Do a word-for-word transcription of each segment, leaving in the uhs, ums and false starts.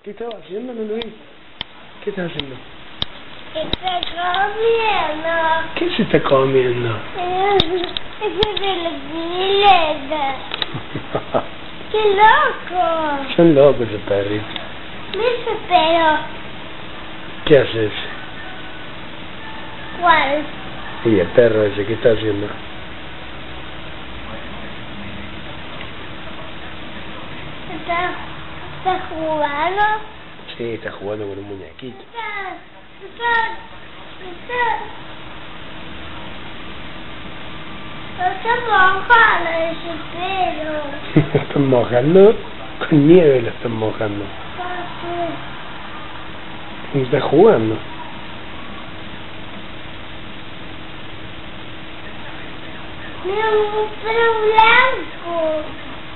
¿Qué estaba haciendo? No lo vi. ¿Qué estaba haciendo? Está comiendo. ¿Qué se está comiendo? Eso de la pileta. ¡Qué loco! Son locos esos perritos. Me desespero. ¿Qué haces? ¿Cuál? Y el perro ese, ¿qué está haciendo? ¿Está, está jugando? Sí, está jugando con un muñequito. Está, está, está, está mojando ese pelo. Lo están mojando, con nieve lo están mojando. Y está jugando. Mira un pelo blanco.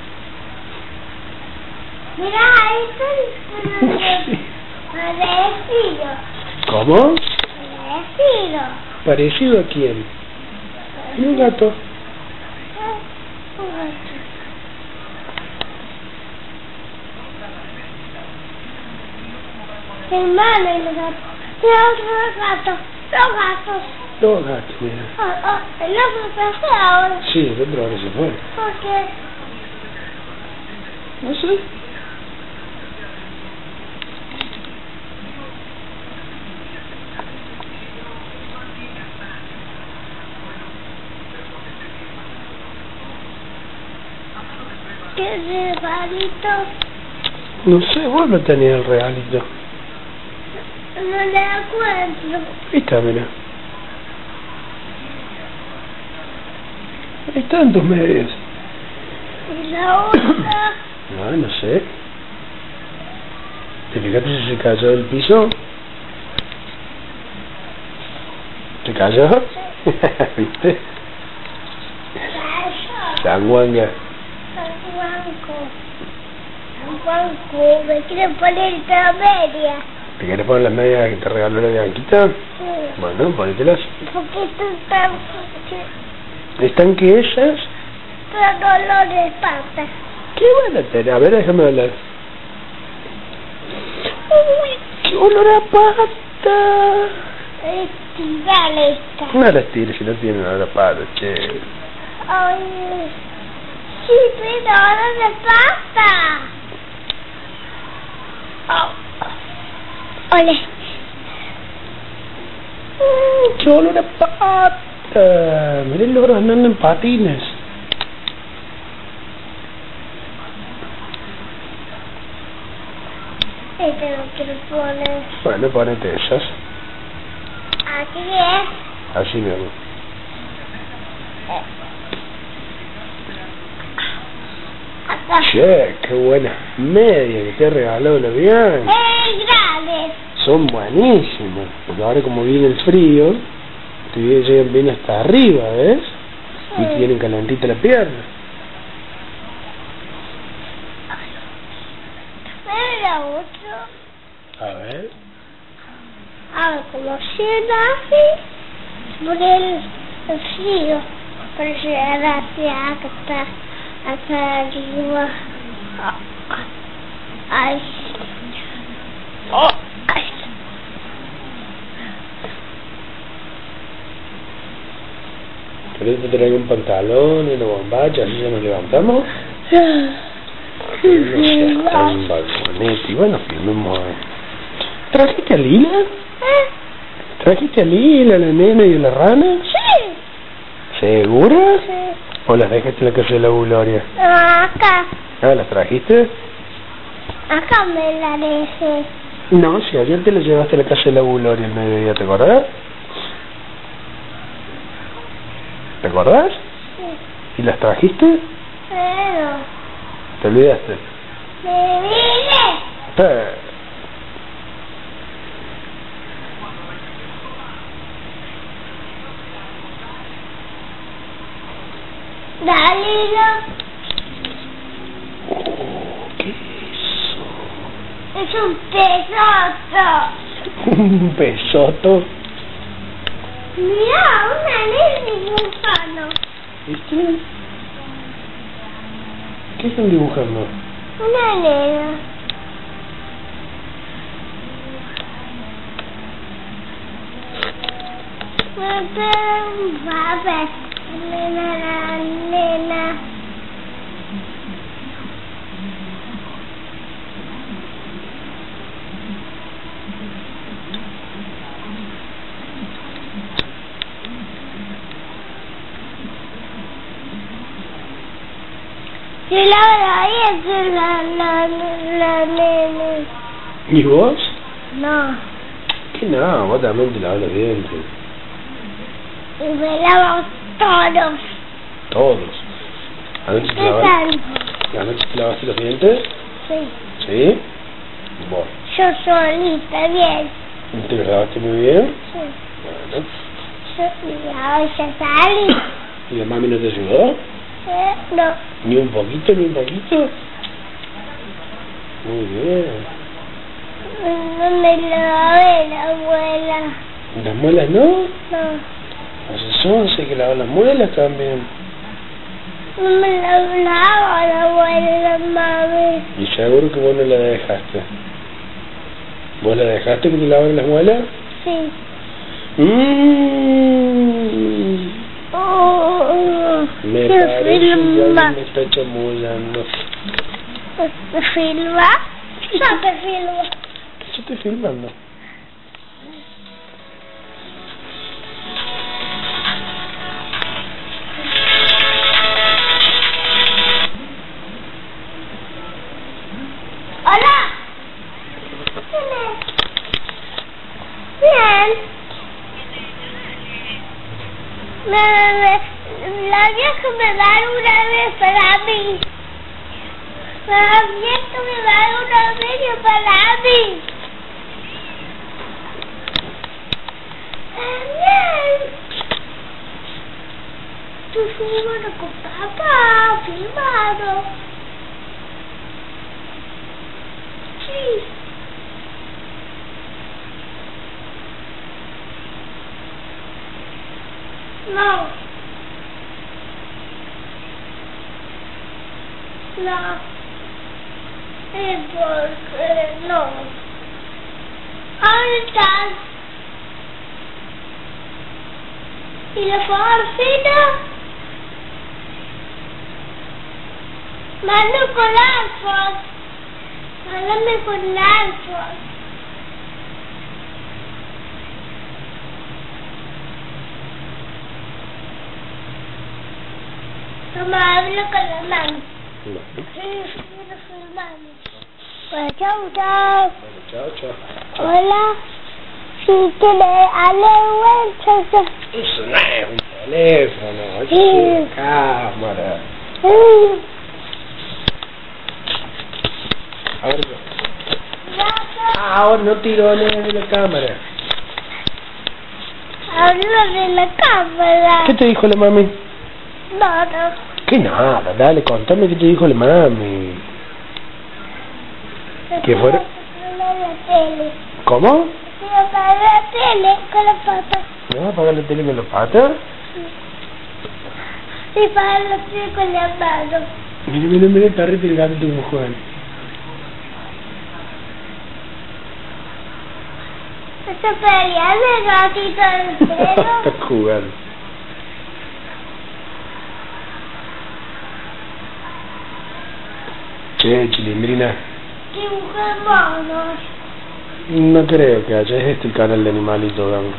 Mira, ahí está el pelo parecido. ¿Cómo? Parecido. ¿Parecido a quién? Un gato. Hermano, el gato. Mira otro gato. Dos gatos. Dos gatos, mira. Oh, oh, el otro se fue ahora. Sí, el otro ahora se fue. ¿Por qué? No sé. ¿Qué regalito? No sé, vos lo tenías el regalito. No le encuentro. Ahí está, mira. Ahí está en tus medios. ¿Y la otra? No, no sé. ¿Te fijaste si se cayó del piso? ¿Se cayó? ¿Viste? San Juanga. San Juanco. San Juanco. Me quiere poner esta media. ¿Te quieres poner las medias que te regaló la Bianquita? Sí. Bueno, ponételas. Porque esto está... ¿Están que ellas? Pero dolor de espalda. ¿Qué van a tener? A ver, déjame hablar. ¡Uy, qué olor a pata! Estirale esta. No las tires si no tienen olor a pata, che. Ay, sí, pero dolor de espalda. Oh. Ole. ¡Mmm, qué olor a pata! Miren los logros andando en patines. Este lo quiero poner. Bueno, ponete esas. Así es. Así mismo. Acá. Che, qué buenas medias que te ha regalado la Bianca. ¡Eh, grandes! Son buenísimas. Porque ahora como viene el frío, te llegan bien hasta arriba, ¿ves? Sí. Y tienen calentita la pierna. Mira otro. A ver. A ver, como cierra así, por el, el frío. Pero si era así, acá está, acá arriba. Ay. Oh, ay. ¿Querés que te traiga un pantalón y una bombacha? ¿Así ya nos levantamos? No seas tan balconete. Y bueno, filmemos. ¿Trajiste a Lila? ¿Eh? ¿Trajiste a Lila, a la nena y a la rana? Sí. ¿Segura? Sí. ¿O las dejaste en la casa de la Gloria? Acá. Ah, ¿las trajiste? Acá me la dejé. No, si ayer te las llevaste a la casa de la Gloria al mediodía, ¿te acordás? ¿Te acordás? Sí. ¿Y las trajiste? Pero ¿Te olvidaste? me vine. Eh. Dalilo. Oh, ¿qué es eso? Es un pesoto. Un besoto. Mira, una nena dibujando. ¿Viste? ¿Qué están dibujando? Una nena. Papá, nena, nena. Si la verdad es la, la, la nena. ¿Y vos? No. Que no, vos también te lavas los dientes. Y me lavamos todos. Todos. ¿Anoche te, ¿Qué lavas, tal? ¿Anoche te lavaste los dientes? Sí. ¿Sí? Bueno. Yo solita, bien. ¿Te los lavaste muy bien? Sí. Bueno. Yo, y ahora ya salí. ¿Y la mami no te ayudó? Eh, no. ¿Ni un poquito, ni un poquito? Muy bien. No me lavé la abuela. ¿Las muelas no? No. Hace once que lavar las muelas también. No me la lava la abuela, mami. ¿Y seguro que vos no la dejaste? ¿Vos la dejaste que te laven las muelas? Sí. Mmm. Oh, Me ¿qué parece que filma? alguien me está chamullando. ¿Te filma? No te filma. Yo estoy filmando. Hola. ¿Quién es? Bien. Me, me, la vieja me va a dar una vez para mí. La vieja me va a dar una vez para mí. Bien. Tú filmando con papá, filmado. Sí. No. No. Es porque no. ¿Dónde estás? ¿Y la favorcita? Mando con iPhone. Mándame con iPhone. Mamá, hablo con la mami. Bueno. Sí, quiero filmarme. Pues chau, chau. Bueno, chao, chao. Chao. Hola. Si quiere aleluya. Eso no es un teléfono, eso Sí. es una cámara. Sí. Ahora no. Ahora no tirones de la cámara. Hablo de la cámara. ¿Qué te dijo la mami? No, no. Que nada, dale, contame qué te dijo la mami. ¿Qué fuera? La tele. ¿Cómo? Quiero apagar la tele con la pata. ¿Me vas a apagar la tele con la pata? Sí. Y apagar la tele con la mano. Mira, mira, mira el perrito y el gato como juegan. ¿Está peleando el gatito del pelo? Está jugando. Che, Chilindrina. Dibujemos. No creo que haya, es este el canal de Animalito Gang.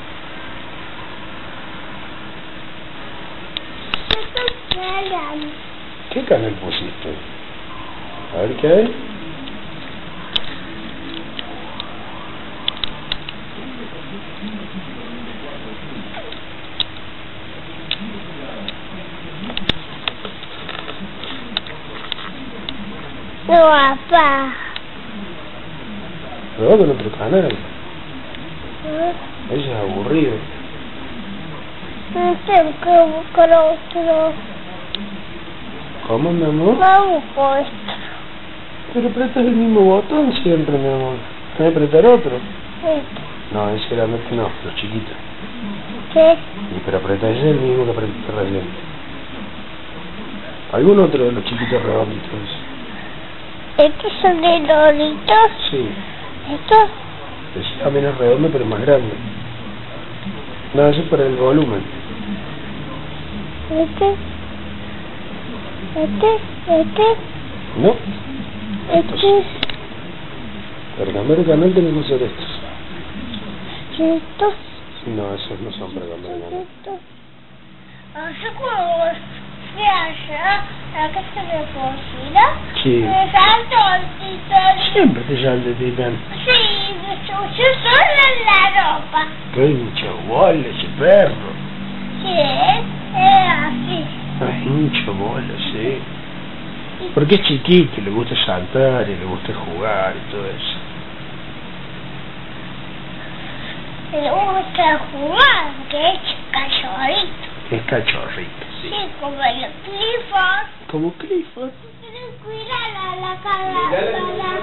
¿Qué canal? ¿Qué canal pusiste? A ver qué hay. No, papá. Prueba con otro canal. ¿Eh? Ese es aburrido. No tengo que buscar otro. ¿Cómo, mi amor? No busco esto. Pero apretas el mismo botón siempre, mi amor. ¿Voy a apretar otro? Esto. No, ese grandote no, los chiquitos. ¿Qué? Y pero apretar ese es el mismo que apretaste recién. ¿Algún otro de los chiquitos redonditos? ¿Estos son de Doritos? Sí. ¿Estos? Ese también es redondo, pero más grande. No, eso es por el volumen. Este. Este. Este. No. Este. Para cambiar el canal tenés que usar estos. Estos. No, esos no son para cambiar el canal. Estos. Así como se hace la que se me cocina. Sí. Me salto el titán. Siempre te sale el titán. Sí, me sucio solo en la ropa. Qué hincho bola ese perro. Sí, es así. Ay, hincho bola, sí. Porque es chiquito y le gusta saltar y le gusta jugar y todo eso. Le gusta jugar, que es cachorrito. Es cachorrito, sí. Sí, como el Clifford. Como Clifford. Cuida la, la cara. La, la.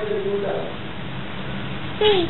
Sí.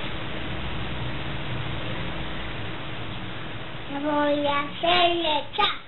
Voy a hacerle chao.